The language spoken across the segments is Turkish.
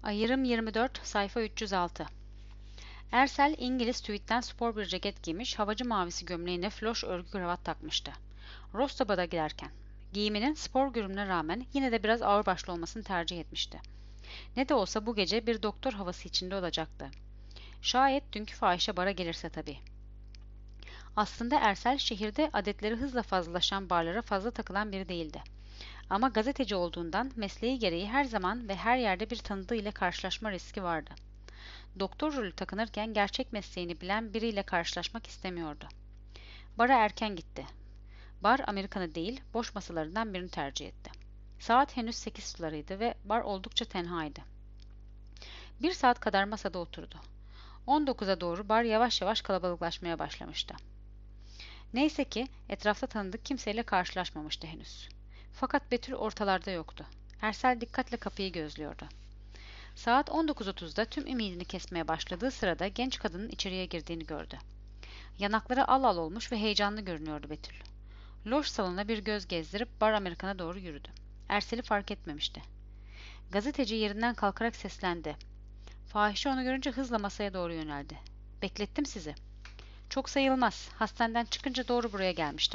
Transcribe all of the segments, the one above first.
Ayırım 24, sayfa 306. Ersel, İngiliz tweed'den spor bir ceket giymiş, havacı mavisi gömleğine floş örgü kravat takmıştı. Rostoba'da giderken. Giyiminin spor görünümüne rağmen yine de biraz ağırbaşlı olmasını tercih etmişti. Ne de olsa bu gece bir doktor havası içinde olacaktı. Şayet dünkü fahişe bara gelirse tabii. Aslında Ersel şehirde adetleri hızla fazlalaşan barlara fazla takılan biri değildi. Ama gazeteci olduğundan mesleği gereği her zaman ve her yerde bir tanıdığı ile karşılaşma riski vardı. Doktor rolü takınırken gerçek mesleğini bilen biriyle karşılaşmak istemiyordu. Bara erken gitti. Bar Amerikan'ı değil, boş masalarından birini tercih etti. Saat henüz 8 sularıydı ve bar oldukça tenhaydı. Bir saat kadar masada oturdu. 19'a doğru bar yavaş yavaş kalabalıklaşmaya başlamıştı. Neyse ki etrafta tanıdık kimseyle karşılaşmamıştı henüz. Fakat Betül ortalarda yoktu. Ersel dikkatle kapıyı gözlüyordu. Saat 19.30'da tüm ümidini kesmeye başladığı sırada genç kadının içeriye girdiğini gördü. Yanakları al al olmuş ve heyecanlı görünüyordu Betül. Loş salonuna bir göz gezdirip bar Amerikan'a doğru yürüdü. Ersel'i fark etmemişti. Gazeteci yerinden kalkarak seslendi. Fahişe onu görünce hızla masaya doğru yöneldi. Beklettim sizi. Çok sayılmaz. Hastaneden çıkınca doğru buraya gelmiştim.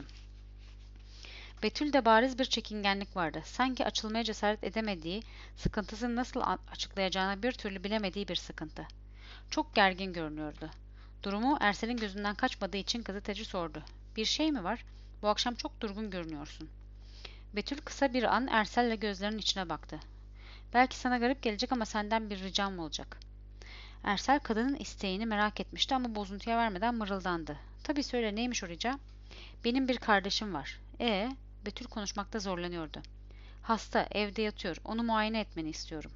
Betül'de bariz bir çekingenlik vardı. Sanki açılmaya cesaret edemediği, sıkıntısını nasıl açıklayacağını bir türlü bilemediği bir sıkıntı. Çok gergin görünüyordu. Durumu Ersel'in gözünden kaçmadığı için gazeteci sordu. Bir şey mi var? Bu akşam çok durgun görünüyorsun. Betül kısa bir an Ersel'le gözlerinin içine baktı. Belki sana garip gelecek ama senden bir ricam olacak. Ersel kadının isteğini merak etmişti ama bozuntuya vermeden mırıldandı. Tabii söyle neymiş o rica? Benim bir kardeşim var. Betül konuşmakta zorlanıyordu. Hasta, evde yatıyor. Onu muayene etmeni istiyorum.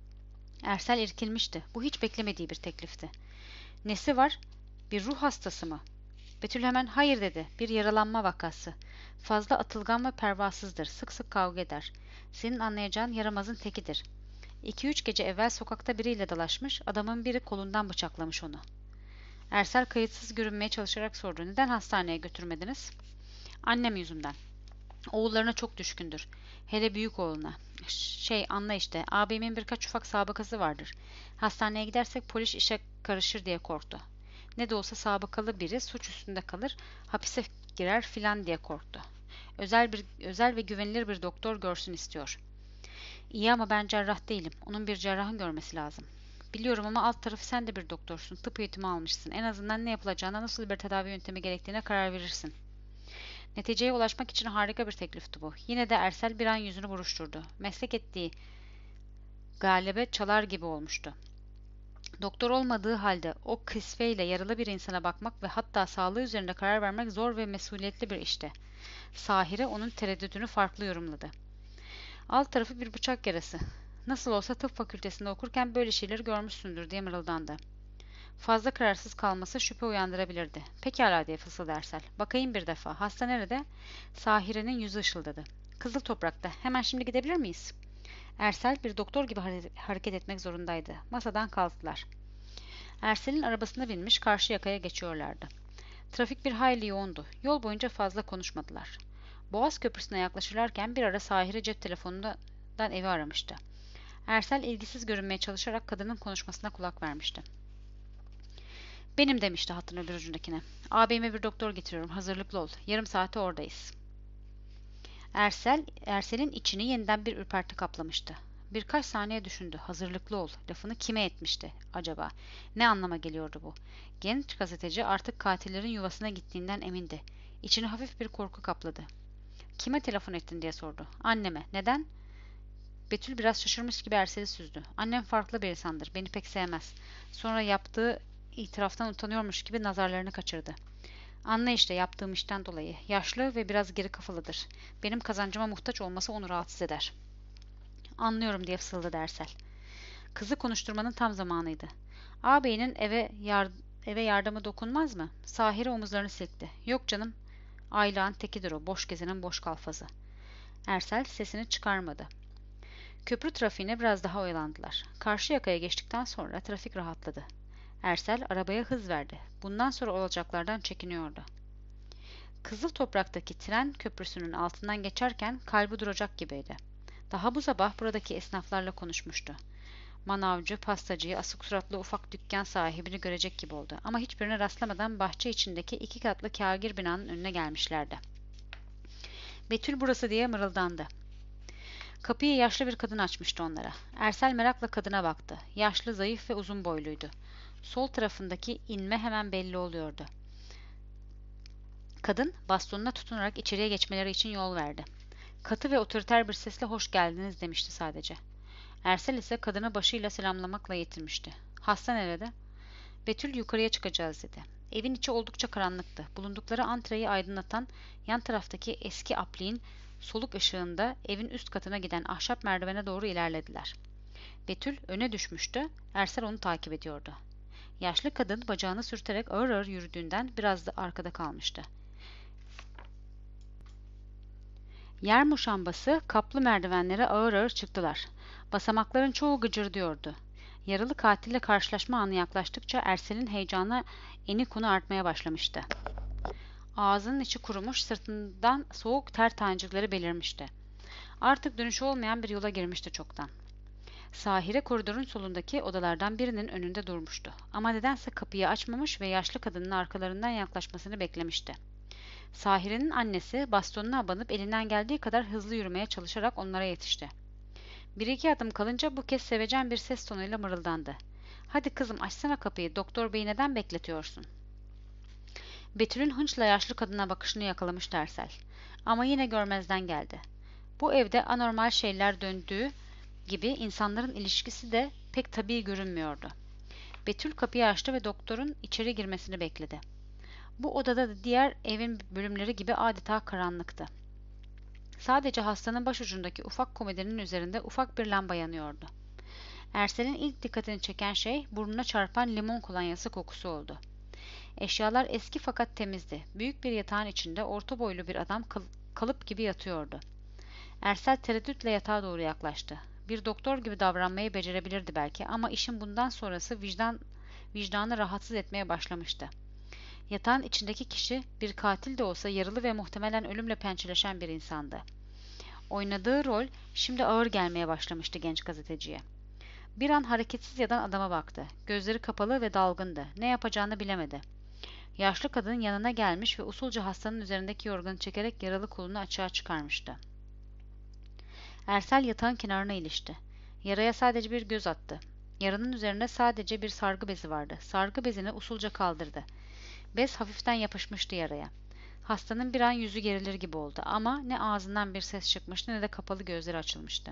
Ersel irkilmişti. Bu hiç beklemediği bir teklifti. Nesi var? Bir ruh hastası mı? Betül hemen hayır dedi. Bir yaralanma vakası. Fazla atılgan ve pervasızdır. Sık sık kavga eder. Senin anlayacağın yaramazın tekidir. 2-3 gece evvel sokakta biriyle dalaşmış, adamın biri kolundan bıçaklamış onu. Ersel kayıtsız görünmeye çalışarak sordu. Neden hastaneye götürmediniz? Annem yüzünden. Oğullarına çok düşkündür. Hele büyük oğluna. Anla işte, abimin birkaç ufak sabıkası vardır. Hastaneye gidersek polis işe karışır diye korktu. Ne de olsa sabıkalı biri suç üstünde kalır, hapise girer filan diye korktu. Özel ve güvenilir bir doktor görsün istiyor. İyi ama ben cerrah değilim. Onun bir cerrahın görmesi lazım. Biliyorum ama alt tarafı sen de bir doktorsun. Tıp eğitimi almışsın. En azından ne yapılacağına, nasıl bir tedavi yöntemi gerektiğine karar verirsin. Neticeye ulaşmak için harika bir teklifti bu. Yine de Ersel bir an yüzünü buruşturdu. Meslek ettiği galibe çalar gibi olmuştu. Doktor olmadığı halde o kısveyle yaralı bir insana bakmak ve hatta sağlığı üzerinde karar vermek zor ve mesuliyetli bir işti. Sahire onun tereddüdünü farklı yorumladı. Alt tarafı bir bıçak yarası. Nasıl olsa tıp fakültesinde okurken böyle şeyleri görmüşsündür diye mırıldandı. Fazla kararsız kalması şüphe uyandırabilirdi. Pekala diye fısıldadı Ersel. Bakayım bir defa. Hasta nerede? Sahire'nin yüzü ışıldadı. Kızıl Toprak'ta. Hemen şimdi gidebilir miyiz? Ersel bir doktor gibi hareket etmek zorundaydı. Masadan kalktılar. Ersel'in arabasına binmiş karşı yakaya geçiyorlardı. Trafik bir hayli yoğundu. Yol boyunca fazla konuşmadılar. Boğaz Köprüsü'ne yaklaşırlarken bir ara Sahire cep telefonundan evi aramıştı. Ersel ilgisiz görünmeye çalışarak kadının konuşmasına kulak vermişti. Benim demişti hattın öbür ucundakine. Ağabeyime bir doktor getiriyorum. Hazırlıklı ol. Yarım saate oradayız. Ersel'in içini yeniden bir ürperti kaplamıştı. Birkaç saniye düşündü. Hazırlıklı ol. Lafını kime etmişti acaba? Ne anlama geliyordu bu? Genç gazeteci artık katillerin yuvasına gittiğinden emindi. İçini hafif bir korku kapladı. Kime telefon ettin diye sordu. Anneme. Neden? Betül biraz şaşırmış gibi Ersel'i süzdü. Annem farklı bir insandır. Beni pek sevmez. Sonra yaptığı itiraftan utanıyormuş gibi nazarlarını kaçırdı. Anla işte yaptığım işten dolayı. Yaşlı ve biraz geri kafalıdır. Benim kazancıma muhtaç olması onu rahatsız eder. Anlıyorum diye fısıldadı Ersel. Kızı konuşturmanın tam zamanıydı. Ağabeyinin eve yardımı dokunmaz mı? Sahire omuzlarını silkti. Yok canım. Aylağın tekidir o. Boş gezenin boş kalfası. Ersel sesini çıkarmadı. Köprü trafiğine biraz daha oyalandılar. Karşı yakaya geçtikten sonra trafik rahatladı. Ersel arabaya hız verdi. Bundan sonra olacaklardan çekiniyordu. Kızıl Toprak'taki tren köprüsünün altından geçerken kalbi duracak gibiydi. Daha bu sabah buradaki esnaflarla konuşmuştu. Manavcı, pastacıyı, asık suratlı ufak dükkan sahibini görecek gibi oldu. Ama hiçbirine rastlamadan bahçe içindeki 2 katlı kâgir binanın önüne gelmişlerdi. Betül burası diye mırıldandı. Kapıyı yaşlı bir kadın açmıştı onlara. Ersel merakla kadına baktı. Yaşlı, zayıf ve uzun boyluydu. Sol tarafındaki inme hemen belli oluyordu. Kadın bastonuna tutunarak içeriye geçmeleri için yol verdi. Katı ve otoriter bir sesle hoş geldiniz demişti sadece. Ersel ise kadını başıyla selamlamakla yetinmişti. Hasta nerede? Betül yukarıya çıkacağız dedi. Evin içi oldukça karanlıktı. Bulundukları antreyi aydınlatan yan taraftaki eski apliğin soluk ışığında evin üst katına giden ahşap merdivene doğru ilerlediler. Betül öne düşmüştü, Ersel onu takip ediyordu. Yaşlı kadın bacağını sürterek ağır ağır yürüdüğünden biraz da arkada kalmıştı. Yer muşambası kaplı merdivenlere ağır ağır çıktılar. Basamakların çoğu gıcırdıyordu. Yaralı katille karşılaşma anı yaklaştıkça Ersel'in heyecanı eni konu artmaya başlamıştı. Ağzının içi kurumuş, sırtından soğuk ter tanecikleri belirmişti. Artık dönüşü olmayan bir yola girmişti çoktan. Sahire koridorun solundaki odalardan birinin önünde durmuştu. Ama nedense kapıyı açmamış ve yaşlı kadının arkalarından yaklaşmasını beklemişti. Sahire'nin annesi bastonuna abanıp elinden geldiği kadar hızlı yürümeye çalışarak onlara yetişti. Bir iki adım kalınca bu kez sevecen bir ses tonuyla mırıldandı. "Hadi kızım açsana kapıyı, doktor beyi neden bekletiyorsun?" Betül'ün hınçla yaşlı kadına bakışını yakalamıştı Ersel. Ama yine görmezden geldi. Bu evde anormal şeyler döndüğü gibi insanların ilişkisi de pek tabii görünmüyordu. Betül kapıyı açtı ve doktorun içeri girmesini bekledi. Bu odada da diğer evin bölümleri gibi adeta karanlıktı. Sadece hastanın başucundaki ufak komodinin üzerinde ufak bir lamba yanıyordu. Ersel'in ilk dikkatini çeken şey burnuna çarpan limon kolonyası kokusu oldu. Eşyalar eski fakat temizdi. Büyük bir yatağın içinde orta boylu bir adam kalıp gibi yatıyordu. Ersel tereddütle yatağa doğru yaklaştı. Bir doktor gibi davranmayı becerebilirdi belki ama işin bundan sonrası vicdanı rahatsız etmeye başlamıştı. Yatağın içindeki kişi bir katil de olsa yaralı ve muhtemelen ölümle pençeleşen bir insandı. Oynadığı rol şimdi ağır gelmeye başlamıştı genç gazeteciye. Bir an hareketsiz yatan adama baktı. Gözleri kapalı ve dalgındı. Ne yapacağını bilemedi. Yaşlı kadın yanına gelmiş ve usulca hastanın üzerindeki yorganı çekerek yaralı kolunu açığa çıkarmıştı. Ersel yatağın kenarına ilişti. Yaraya sadece bir göz attı. Yaranın üzerinde sadece bir sargı bezi vardı. Sargı bezini usulca kaldırdı. Bez hafiften yapışmıştı yaraya. Hastanın bir an yüzü gerilir gibi oldu ama ne ağzından bir ses çıkmıştı ne de kapalı gözleri açılmıştı.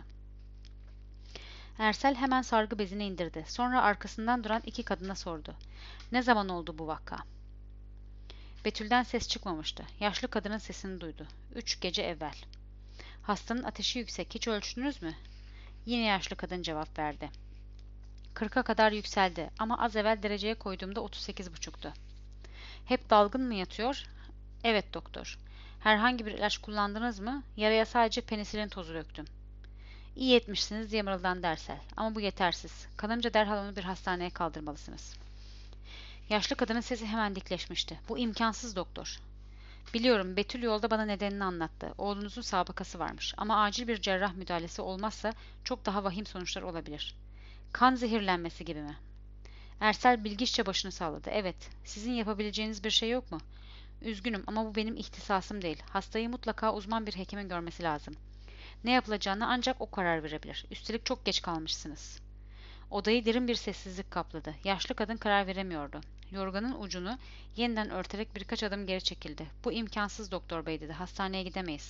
Ersel hemen sargı bezini indirdi. Sonra arkasından duran iki kadına sordu. "Ne zaman oldu bu vaka?" Betül'den ses çıkmamıştı. Yaşlı kadının sesini duydu. 3 gece evvel. "Hastanın ateşi yüksek. Hiç ölçtünüz mü?" Yine yaşlı kadın cevap verdi. 40'a kadar yükseldi ama az evvel dereceye koyduğumda 38,5'tu. "Hep dalgın mı yatıyor?" "Evet doktor." "Herhangi bir ilaç kullandınız mı?" "Yaraya sadece penisilin tozu döktüm." "İyi etmişsiniz," diye mırıldandı Ersel. "Ama bu yetersiz. Kanınca derhal onu bir hastaneye kaldırmalısınız." Yaşlı kadının sesi hemen dikleşmişti. "Bu imkansız doktor." "Biliyorum, Betül yolda bana nedenini anlattı. Oğlunuzun sabıkası varmış ama acil bir cerrah müdahalesi olmazsa çok daha vahim sonuçlar olabilir." "Kan zehirlenmesi gibi mi?" Ersel bilgiççe başını salladı. "Evet, sizin yapabileceğiniz bir şey yok mu?" "Üzgünüm ama bu benim ihtisasım değil. Hastayı mutlaka uzman bir hekimin görmesi lazım. Ne yapılacağını ancak o karar verebilir. Üstelik çok geç kalmışsınız." Odayı derin bir sessizlik kapladı. Yaşlı kadın karar veremiyordu. Yorganın ucunu yeniden örterek birkaç adım geri çekildi. "Bu imkansız doktor bey," dedi. "Hastaneye gidemeyiz."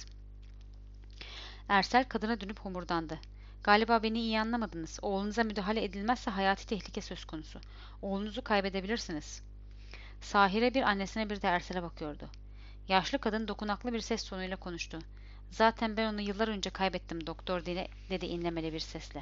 Ersel kadına dönüp homurdandı. "Galiba beni iyi anlamadınız. Oğlunuza müdahale edilmezse hayati tehlike söz konusu. Oğlunuzu kaybedebilirsiniz." Sahire bir annesine bir de Ersel'e bakıyordu. Yaşlı kadın dokunaklı bir ses tonuyla konuştu. "Zaten ben onu yıllar önce kaybettim doktor," dedi inlemeli bir sesle.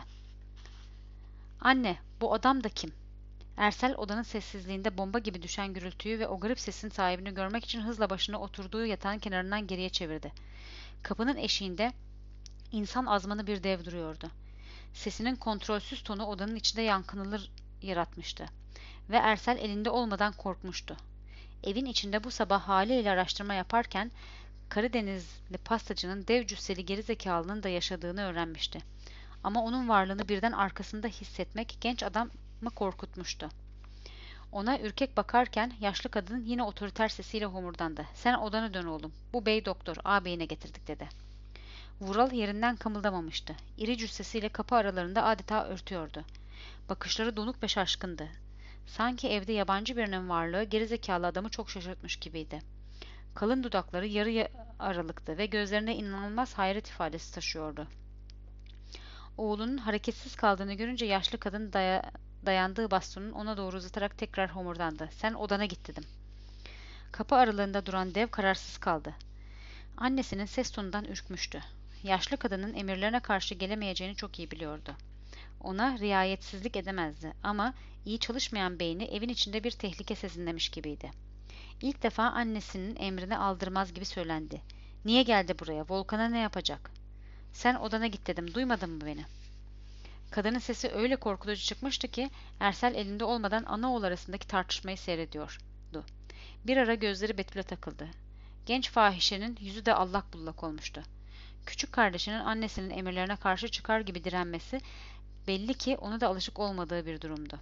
"Anne, bu adam da kim?" Ersel odanın sessizliğinde bomba gibi düşen gürültüyü ve o garip sesin sahibini görmek için hızla başına oturduğu yatağın kenarından geriye çevirdi. Kapının eşiğinde insan azmanı bir dev duruyordu. Sesinin kontrolsüz tonu odanın içinde yankınılır yaratmıştı. Ve Ersel elinde olmadan korkmuştu. Evin içinde bu sabah haliyle araştırma yaparken Karadenizli pastacının dev cüsseli gerizekalının da yaşadığını öğrenmişti. Ama onun varlığını birden arkasında hissetmek genç adamı korkutmuştu. Ona ürkek bakarken yaşlı kadın yine otoriter sesiyle homurdandı. "Sen odana dön oğlum. Bu bey doktor, ağabeyine getirdik," dedi. Vural yerinden kımıldamamıştı. İri cüssesiyle kapı aralarında adeta örtüyordu. Bakışları donuk ve şaşkındı. Sanki evde yabancı birinin varlığı gerizekalı adamı çok şaşırtmış gibiydi. Kalın dudakları yarı aralıktı ve gözlerine inanılmaz hayret ifadesi taşıyordu. Oğlunun hareketsiz kaldığını görünce yaşlı kadın dayandığı bastonun ona doğru uzatarak tekrar homurdandı. "Sen odana git," dedim. Kapı aralığında duran dev kararsız kaldı. Annesinin ses tonundan ürkmüştü. Yaşlı kadının emirlerine karşı gelemeyeceğini çok iyi biliyordu. Ona riayetsizlik edemezdi ama iyi çalışmayan beyni evin içinde bir tehlike sezinlemiş gibiydi. İlk defa annesinin emrine aldırmaz gibi söylendi. "Niye geldi buraya? Volkan'a ne yapacak?" "Sen odana git," dedim. "Duymadın mı beni?" Kadının sesi öyle korkutucu çıkmıştı ki Ersel elinde olmadan ana oğul arasındaki tartışmayı seyrediyordu. Bir ara gözleri Betül'e takıldı. Genç fahişenin yüzü de allak bullak olmuştu. Küçük kardeşinin annesinin emirlerine karşı çıkar gibi direnmesi belli ki ona da alışık olmadığı bir durumdu.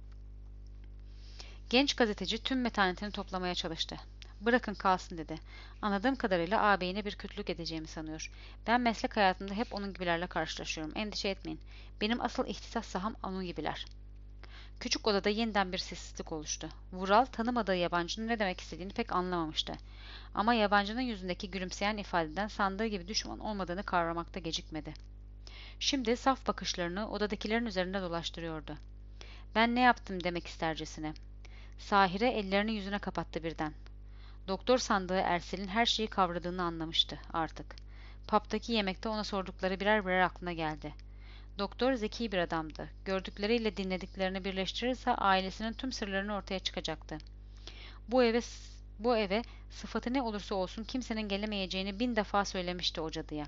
Genç gazeteci tüm metanetini toplamaya çalıştı. "Bırakın kalsın," dedi. "Anladığım kadarıyla ağabeyine bir kötülük edeceğimi sanıyor. Ben meslek hayatımda hep onun gibilerle karşılaşıyorum. Endişe etmeyin. Benim asıl ihtisas saham onun gibiler." Küçük odada yeniden bir sessizlik oluştu. Vural tanımadığı yabancının ne demek istediğini pek anlamamıştı. Ama yabancının yüzündeki gülümseyen ifadeden sandığı gibi düşman olmadığını kavramakta gecikmedi. Şimdi saf bakışlarını odadakilerin üzerinde dolaştırıyordu. "Ben ne yaptım?" demek istercesine. Sahire ellerini yüzüne kapattı birden. Doktor sandığı Ersel'in her şeyi kavradığını anlamıştı artık. Pub'daki yemekte ona sordukları birer birer aklına geldi. Doktor zeki bir adamdı. Gördükleriyle dinlediklerini birleştirirse ailesinin tüm sırlarını ortaya çıkacaktı. Bu eve sıfatı ne olursa olsun kimsenin gelemeyeceğini 1000 defa söylemişti o cadıya.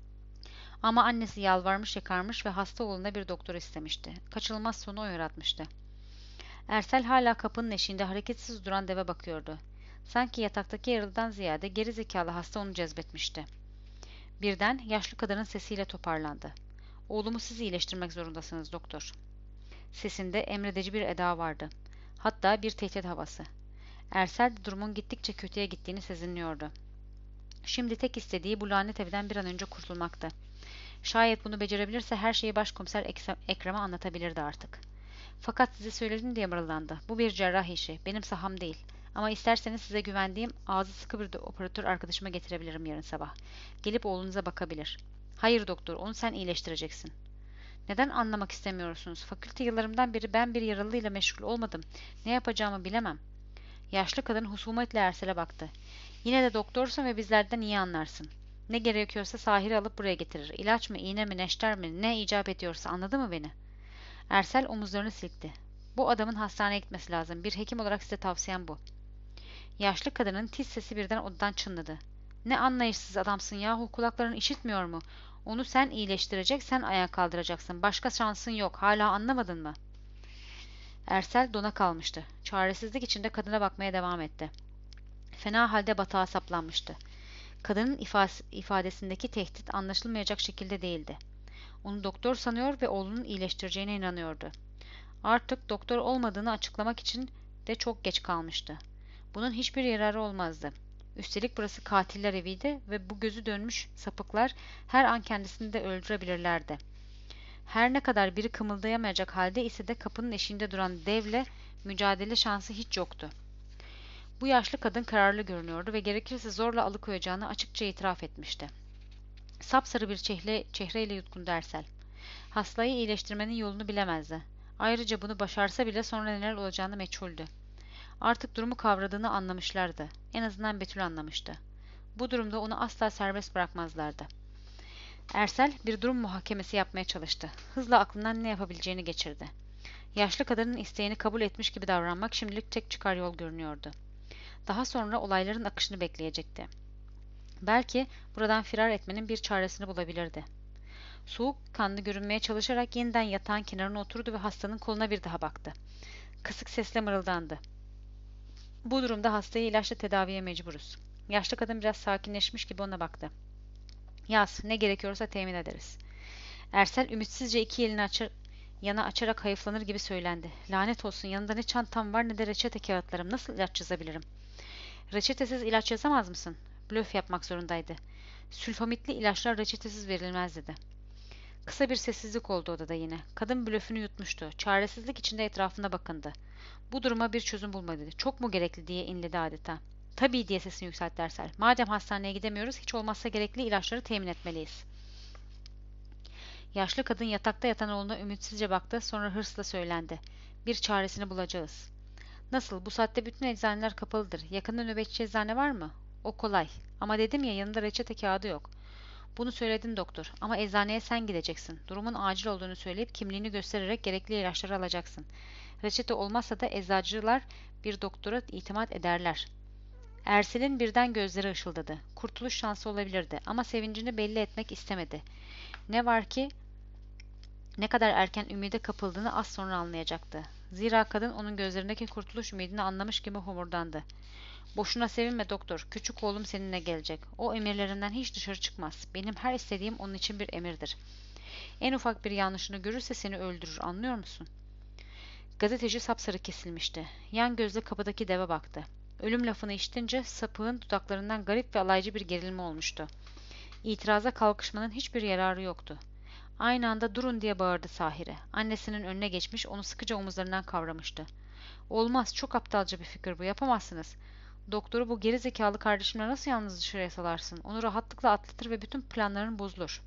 Ama annesi yalvarmış yakarmış ve hasta oğluna bir doktor istemişti. Kaçınılmaz sonu o yaratmıştı. Ersel hala kapının eşiğinde hareketsiz duran deve bakıyordu. Sanki yataktaki yaralıdan ziyade geri zekalı hasta onu cezbetmişti. Birden yaşlı kadının sesiyle toparlandı. "Oğlumu siz iyileştirmek zorundasınız doktor." Sesinde emredici bir eda vardı. Hatta bir tehdit havası. Ersel de durumun gittikçe kötüye gittiğini sezinliyordu. Şimdi tek istediği bu lanet evden bir an önce kurtulmaktı. Şayet bunu becerebilirse her şeyi başkomiser Ekrem'e anlatabilirdi artık. "Fakat size söyledim," diye mırıldandı. "Bu bir cerrah işi. Benim saham değil. Ama isterseniz size güvendiğim ağzı sıkı bir operatör arkadaşıma getirebilirim yarın sabah. Gelip oğlunuza bakabilir." "Hayır doktor, onu sen iyileştireceksin." "Neden anlamak istemiyorsunuz? Fakülte yıllarımdan beri ben bir yaralıyla meşgul olmadım. Ne yapacağımı bilemem." Yaşlı kadın husumetle Ersel'e baktı. "Yine de doktorsun ve bizlerden iyi anlarsın. Ne gerekiyorsa Sahir'i alıp buraya getirir. İlaç mı, iğne mi, neşter mi, ne icap ediyorsa, anladı mı beni?" Ersel omuzlarını silkti. "Bu adamın hastaneye gitmesi lazım. Bir hekim olarak size tavsiyem bu." Yaşlı kadının tiz sesi birden odadan çınladı. "Ne anlayışsız adamsın yahu, kulakların işitmiyor mu? Onu sen iyileştirecek, sen ayağa kaldıracaksın. Başka şansın yok. Hala anlamadın mı?" Ersel dona kalmıştı. Çaresizlik içinde kadına bakmaya devam etti. Fena halde batağa saplanmıştı. Kadının ifadesindeki tehdit anlaşılmayacak şekilde değildi. Onu doktor sanıyor ve oğlunun iyileştireceğine inanıyordu. Artık doktor olmadığını açıklamak için de çok geç kalmıştı. Bunun hiçbir yararı olmazdı. Üstelik burası katiller eviydi ve bu gözü dönmüş sapıklar her an kendisini de öldürebilirlerdi. Her ne kadar biri kımıldayamayacak halde ise de kapının eşiğinde duran devle mücadele şansı hiç yoktu. Bu yaşlı kadın kararlı görünüyordu ve gerekirse zorla alıkoyacağını açıkça itiraf etmişti. Sapsarı bir çehreyle yutkundu Ersel. Hastayı iyileştirmenin yolunu bilemezdi. Ayrıca bunu başarsa bile sonra neler olacağını meçhuldü. Artık durumu kavradığını anlamışlardı. En azından Betül anlamıştı. Bu durumda onu asla serbest bırakmazlardı. Ersel bir durum muhakemesi yapmaya çalıştı. Hızla aklından ne yapabileceğini geçirdi. Yaşlı kadının isteğini kabul etmiş gibi davranmak şimdilik tek çıkar yol görünüyordu. Daha sonra olayların akışını bekleyecekti. Belki buradan firar etmenin bir çaresini bulabilirdi. Soğukkanlı görünmeye çalışarak yeniden yatağın kenarına oturdu ve hastanın koluna bir daha baktı. Kısık sesle mırıldandı. "Bu durumda hastayı ilaçla tedaviye mecburuz." Yaşlı kadın biraz sakinleşmiş gibi ona baktı. "Yaz, ne gerekiyorsa temin ederiz." Ersel ümitsizce iki elini yana açarak hayıflanır gibi söylendi. Lanet olsun, yanında ne çantam var ne de reçete kağıtlarım. Nasıl ilaç yazabilirim? Reçetesiz ilaç yazamaz mısın? Blöf yapmak zorundaydı. Sülfamitli ilaçlar reçetesiz verilmez dedi. Kısa bir sessizlik oldu odada yine. Kadın blöfünü yutmuştu. Çaresizlik içinde etrafına bakındı. Bu duruma bir çözüm bulmalıydı. Çok mu gerekli diye inledi adeta. Tabii diye sesini yükseltti Ersel. Madem hastaneye gidemiyoruz, hiç olmazsa gerekli ilaçları temin etmeliyiz. Yaşlı kadın yatakta yatan oğluna ümitsizce baktı, sonra hırsla söylendi. Bir çaresini bulacağız. Nasıl? Bu saatte bütün eczaneler kapalıdır. Yakında nöbetçi eczane var mı? O kolay. Ama dedim ya, yanında reçete kağıdı yok. Bunu söyledin doktor. Ama eczaneye sen gideceksin. Durumun acil olduğunu söyleyip kimliğini göstererek gerekli ilaçları alacaksın. Reçete olmazsa da eczacılar bir doktora itimat ederler. Ersel'in birden gözleri ışıldadı. Kurtuluş şansı olabilirdi ama sevincini belli etmek istemedi. Ne var ki ne kadar erken ümide kapıldığını az sonra anlayacaktı. Zira kadın onun gözlerindeki kurtuluş ümidini anlamış gibi homurdandı. Boşuna sevinme doktor, küçük oğlum seninle gelecek. O emirlerinden hiç dışarı çıkmaz. Benim her istediğim onun için bir emirdir. En ufak bir yanlışını görürse seni öldürür, anlıyor musun? Gazeteci sapsarı kesilmişti. Yan gözle kapıdaki deve baktı. Ölüm lafını işitince sapığın dudaklarından garip ve alaycı bir gerilme olmuştu. İtiraza kalkışmanın hiçbir yararı yoktu. Aynı anda durun diye bağırdı Sahire. Annesinin önüne geçmiş, onu sıkıca omuzlarından kavramıştı. Olmaz, çok aptalca bir fikir bu, yapamazsınız. Doktoru bu geri zekalı kardeşimle nasıl yalnız dışarıya salarsın? Onu rahatlıkla atlatır ve bütün planların bozulur.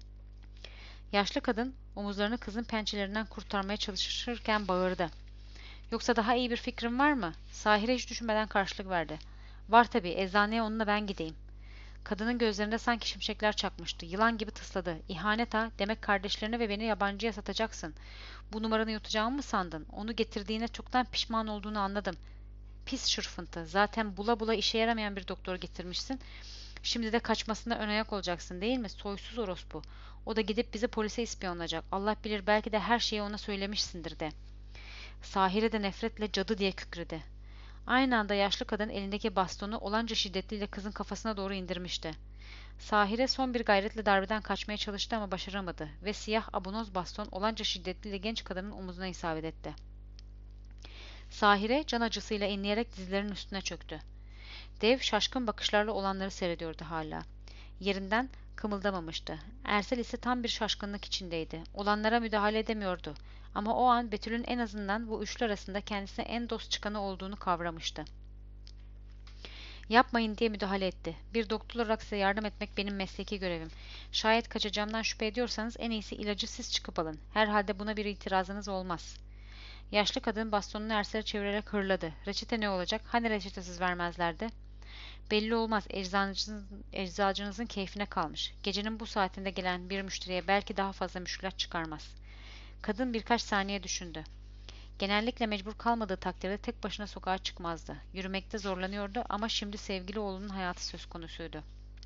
Yaşlı kadın omuzlarını kızın pençelerinden kurtarmaya çalışırken bağırdı. Yoksa daha iyi bir fikrin var mı? Sahire hiç düşünmeden karşılık verdi. Var tabii, eczaneye onunla ben gideyim. Kadının gözlerinde sanki şimşekler çakmıştı. Yılan gibi tısladı. İhanet ha, demek kardeşlerini ve beni yabancıya satacaksın. Bu numaranı yutacağımı mı sandın? Onu getirdiğine çoktan pişman olduğunu anladım. Pis şırfıntı. Zaten bula bula işe yaramayan bir doktor getirmişsin. Şimdi de kaçmasına ön ayak olacaksın değil mi? Soysuz orospu. O da gidip bizi polise ispiyonlayacak. Allah bilir, belki de her şeyi ona söylemişsindir de. Sahire de nefretle cadı diye kükredi. Aynı anda yaşlı kadın elindeki bastonu olanca şiddetiyle kızın kafasına doğru indirmişti. Sahire son bir gayretle darbeden kaçmaya çalıştı ama başaramadı ve siyah abonoz baston olanca şiddetliyle genç kadının omuzuna isabet etti. Sahire can acısıyla inleyerek dizlerinin üstüne çöktü. Dev şaşkın bakışlarla olanları seyrediyordu hala. Yerinden kımıldamamıştı. Ersel ise tam bir şaşkınlık içindeydi. Olanlara müdahale edemiyordu. Ama o an Betül'ün en azından bu üçlü arasında kendisine en dost çıkanı olduğunu kavramıştı. Yapmayın diye müdahale etti. Bir doktor olarak size yardım etmek benim mesleki görevim. Şayet kaçacağımdan şüphe ediyorsanız en iyisi ilacı siz çıkıp alın. Herhalde buna bir itirazınız olmaz. Yaşlı kadın bastonunu Ersel'e çevirerek hırladı. Reçete ne olacak? Hani reçetesiz vermezlerdi? Belli olmaz. Eczacınızın keyfine kalmış. Gecenin bu saatinde gelen bir müşteriye belki daha fazla müşkülat çıkarmaz. Kadın birkaç saniye düşündü. Genellikle mecbur kalmadığı takdirde tek başına sokağa çıkmazdı. Yürümekte zorlanıyordu ama şimdi sevgili oğlunun hayatı söz konusuydu.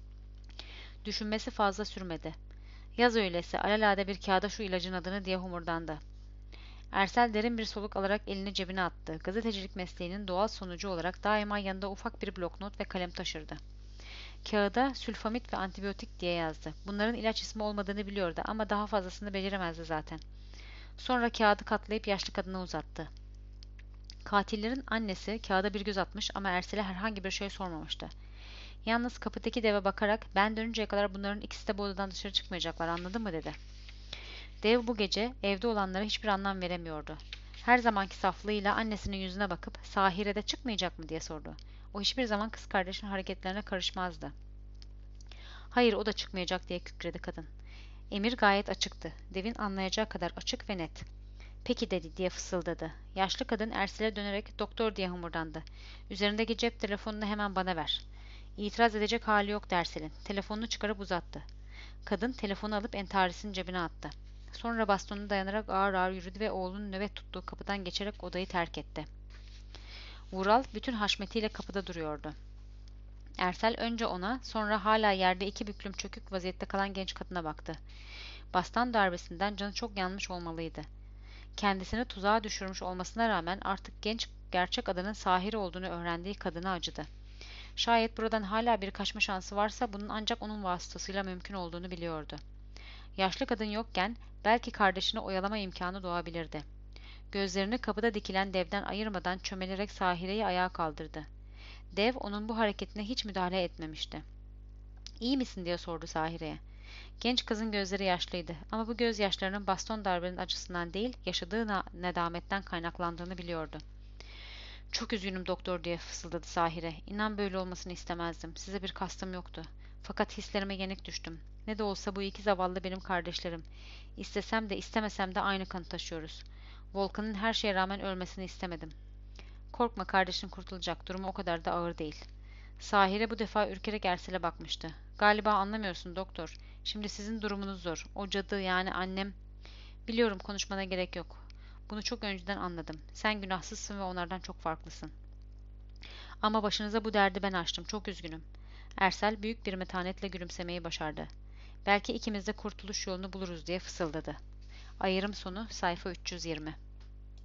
Düşünmesi fazla sürmedi. Yaz öyleyse, alelade bir kağıda şu ilacın adını diye homurdandı. Ersel derin bir soluk alarak elini cebine attı. Gazetecilik mesleğinin doğal sonucu olarak daima yanında ufak bir bloknot ve kalem taşırdı. Kağıda sülfamit ve antibiyotik diye yazdı. Bunların ilaç ismi olmadığını biliyordu ama daha fazlasını beceremezdi zaten. Sonra kağıdı katlayıp yaşlı kadına uzattı. Katillerin annesi kağıda bir göz atmış ama Ersel'e herhangi bir şey sormamıştı. Yalnız kapıdaki deve bakarak ben dönünceye kadar bunların ikisi de bu odadan dışarı çıkmayacaklar, anladın mı dedi. Dev bu gece evde olanlara hiçbir anlam veremiyordu. Her zamanki saflığıyla annesinin yüzüne bakıp Sahire de çıkmayacak mı diye sordu. O hiçbir zaman kız kardeşinin hareketlerine karışmazdı. Hayır, o da çıkmayacak diye kükredi kadın. Emir gayet açıktı. Devin anlayacağı kadar açık ve net. Peki dedi diye fısıldadı. Yaşlı kadın Ersel'e dönerek doktor diye homurdandı. Üzerindeki cep telefonunu hemen bana ver. İtiraz edecek hali yok Ersel'in. Telefonunu çıkarıp uzattı. Kadın telefonu alıp entarisinin cebine attı. Sonra bastonunu dayanarak ağır ağır yürüdü ve oğlunun nöbet tuttuğu kapıdan geçerek odayı terk etti. Vural bütün haşmetiyle kapıda duruyordu. Ersel önce ona, sonra hala yerde iki büklüm çökük vaziyette kalan genç kadına baktı. Baston darbesinden canı çok yanmış olmalıydı. Kendisini tuzağa düşürmüş olmasına rağmen artık genç, gerçek adının Sahir olduğunu öğrendiği kadına acıdı. Şayet buradan hala bir kaçma şansı varsa bunun ancak onun vasıtasıyla mümkün olduğunu biliyordu. Yaşlı kadın yokken belki kardeşini oyalama imkanı doğabilirdi. Gözlerini kapıda dikilen devden ayırmadan çömelerek Sahire'yi ayağa kaldırdı. Dev onun bu hareketine hiç müdahale etmemişti. "İyi misin?" diye sordu Sahire'ye. Genç kızın gözleri yaşlıydı ama bu gözyaşlarının baston darbenin acısından değil, yaşadığı nedametten kaynaklandığını biliyordu. "Çok üzgünüm doktor," diye fısıldadı Sahire. "İnan böyle olmasını istemezdim. Size bir kastım yoktu. Fakat hislerime yenik düştüm. Ne de olsa bu iki zavallı benim kardeşlerim. İstesem de istemesem de aynı kanı taşıyoruz. Volkan'ın her şeye rağmen ölmesini istemedim. Korkma, kardeşin kurtulacak. Durumu o kadar da ağır değil." Sahire bu defa ürkerek Ersel'e bakmıştı. "Galiba anlamıyorsun doktor. Şimdi sizin durumunuz zor. O cadı, yani annem... Biliyorum, konuşmana gerek yok. Bunu çok önceden anladım. Sen günahsızsın ve onlardan çok farklısın. Ama başınıza bu derdi ben açtım. Çok üzgünüm." Ersel büyük bir metanetle gülümsemeyi başardı. "Belki ikimiz de kurtuluş yolunu buluruz," diye fısıldadı. Ayrım sonu sayfa 320.